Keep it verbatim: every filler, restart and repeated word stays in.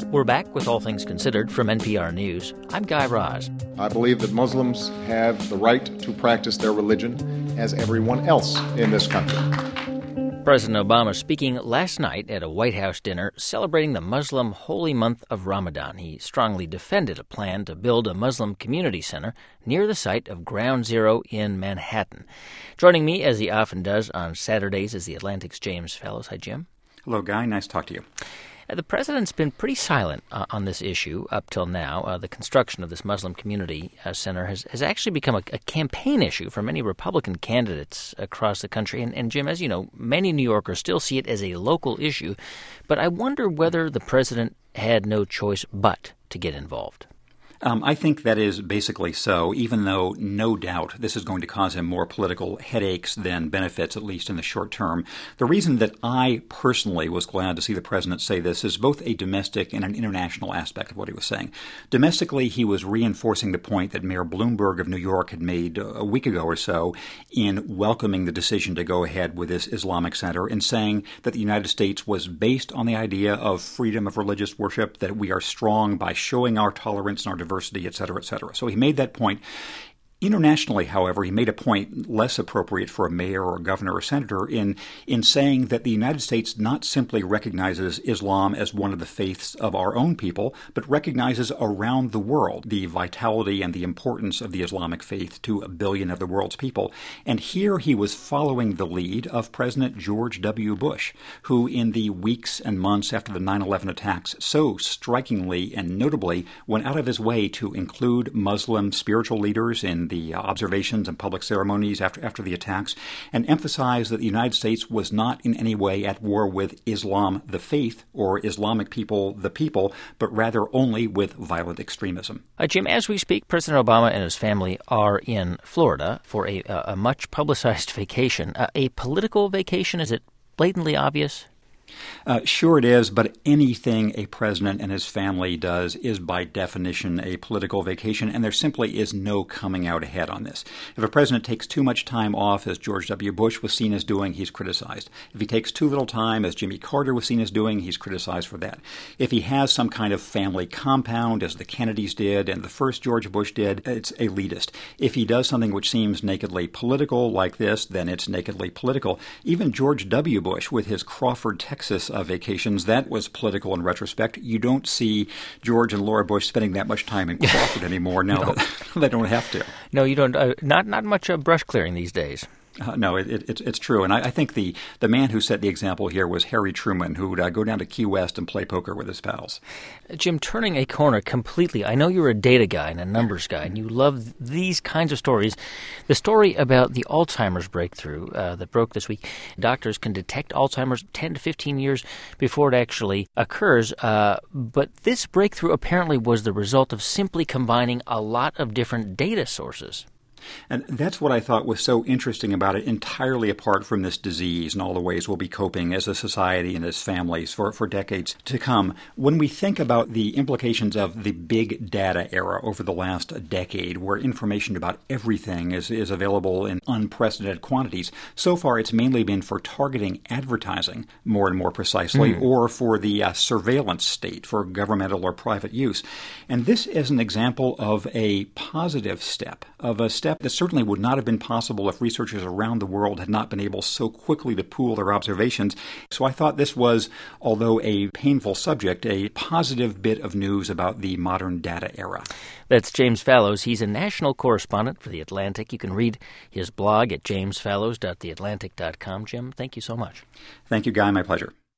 We're back with All Things Considered from N P R News. I'm Guy Raz. I believe that Muslims have the right to practice their religion as everyone else in this country. President Obama speaking last night at a White House dinner celebrating the Muslim holy month of Ramadan. He strongly defended a plan to build a Muslim community center near the site of Ground Zero in Manhattan. Joining me, as he often does on Saturdays, is the Atlantic's James Fallows. Hi, Jim. Hello, Guy. Nice to talk to you. Uh, the president's been pretty silent uh, on this issue up till now. Uh, the construction of this Muslim community uh, center has, has actually become a, a campaign issue for many Republican candidates across the country. And, and, Jim, as you know, many New Yorkers still see it as a local issue. But I wonder whether the president had no choice but to get involved. Um, I think that is basically so, even though no doubt this is going to cause him more political headaches than benefits, at least in the short term. The reason that I personally was glad to see the president say this is both a domestic and an international aspect of what he was saying. Domestically, he was reinforcing the point that Mayor Bloomberg of New York had made a week ago or so in welcoming the decision to go ahead with this Islamic center and saying that the United States was based on the idea of freedom of religious worship, that we are strong by showing our tolerance and our diversity, et cetera, et cetera. So he made that point. Internationally, however, he made a point less appropriate for a mayor or a governor or senator in in saying that the United States not simply recognizes Islam as one of the faiths of our own people, but recognizes around the world the vitality and the importance of the Islamic faith to a billion of the world's people. And here he was following the lead of President George W. Bush, who in the weeks and months after the nine eleven attacks so strikingly and notably went out of his way to include Muslim spiritual leaders in the observations and public ceremonies after after the attacks, and emphasized that the United States was not in any way at war with Islam, the faith, or Islamic people, the people, but rather only with violent extremism. Uh, Jim, as we speak, President Obama and his family are in Florida for a, a much publicized vacation. Uh, a political vacation, is it blatantly obvious? Uh, sure it is, but anything a president and his family does is by definition a political vacation, and there simply is no coming out ahead on this. If a president takes too much time off, as George W. Bush was seen as doing, he's criticized. If he takes too little time, as Jimmy Carter was seen as doing, he's criticized for that. If he has some kind of family compound, as the Kennedys did and the first George Bush did, it's elitist. If he does something which seems nakedly political like this, then it's nakedly political. Even George W. Bush, with his Crawford, Texas uh, vacations, that was political in retrospect. You don't see George and Laura Bush spending that much time in Crawford anymore now no. that they don't have to. No, you don't. Uh, not not much uh, brush clearing these days. Uh, no, it, it, it's, it's true. And I, I think the, the man who set the example here was Harry Truman, who would uh, go down to Key West and play poker with his pals. Jim, turning a corner completely. I know you're a data guy and a numbers guy, and you love these kinds of stories. The story about the Alzheimer's breakthrough uh, that broke this week. Doctors can detect Alzheimer's ten to fifteen years before it actually occurs. Uh, but this breakthrough apparently was the result of simply combining a lot of different data sources. And that's what I thought was so interesting about it, entirely apart from this disease and all the ways we'll be coping as a society and as families for, for decades to come. When we think about the implications of the big data era over the last decade, where information about everything is, is available in unprecedented quantities, so far it's mainly been for targeting advertising more and more precisely, mm. or for the uh, surveillance state for governmental or private use. And this is an example of a positive step, of a step that certainly would not have been possible if researchers around the world had not been able so quickly to pool their observations. So I thought this was, although a painful subject, a positive bit of news about the modern data era. That's James Fallows. He's a national correspondent for The Atlantic. You can read his blog at james fallows dot the atlantic dot com. Jim, thank you so much. Thank you, Guy. My pleasure.